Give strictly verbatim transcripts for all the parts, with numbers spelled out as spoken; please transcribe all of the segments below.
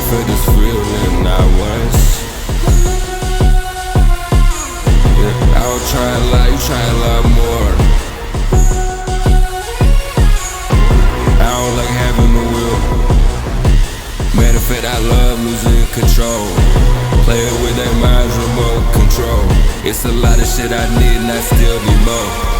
felt this feeling not once. Yeah, I was trying a lot, you trying a lot more. I don't like having the will. Matter of fact, I love losing control. Playing with their minds, remote control. It's a lot of shit I need and I still need more.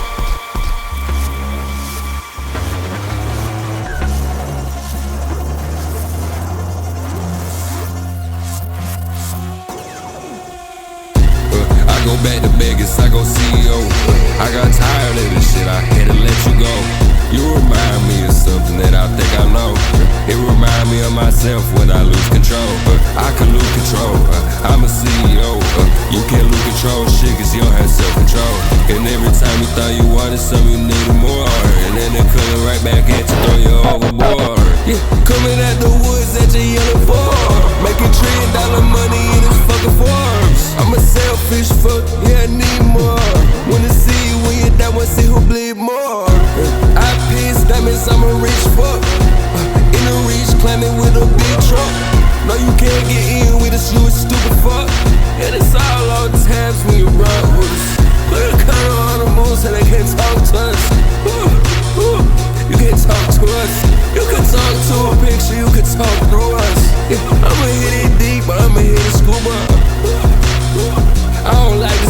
I go back to Vegas, I go C E O. I got tired of this shit, I had to let you go. You remind me of something that I think I know. It remind me of myself when I lose control. I can lose control, I'm a C E O. You can't lose control, shit, cause you don't have self-control. And every time you thought you wanted something, you needed more. And then they're coming right back at you, throw you overboard. Yeah, coming at the woods at your yellow Ford, making trillion dollar money in this fucking Forbes. I'm a selfish fuck, yeah, I need more. Wanna see you when you're down, wanna see who bleed more. I piss, that means I'm a rich fuck. In the reach, climbing with a big truck. No, you can't get in with us, you a stupid fuck. And it's all on tabs when you run with us. Look at the color on the moves and they can't talk to us. Ooh, ooh, you can't talk to us. You can talk to a picture, you can talk through us. Yeah, I'ma hit it deep, but I'ma hit it scuba. I don't like